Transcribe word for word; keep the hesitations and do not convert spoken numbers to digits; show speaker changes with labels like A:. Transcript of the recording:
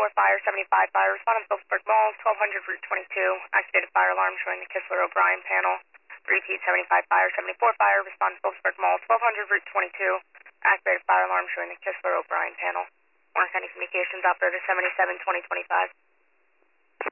A: seventy-four fire, seventy-five fire. Respond on Phillipsburg Mall, twelve hundred Route twenty-two. Activated fire alarm showing the Kistler O'Brien panel. Repeat, seventy-five fire, seventy-four fire. Respond to Phillipsburg Mall, twelve hundred Route twenty-two. Activated fire alarm showing the Kistler O'Brien panel. Warren County Communications Operator seventy-seven twenty twenty-five.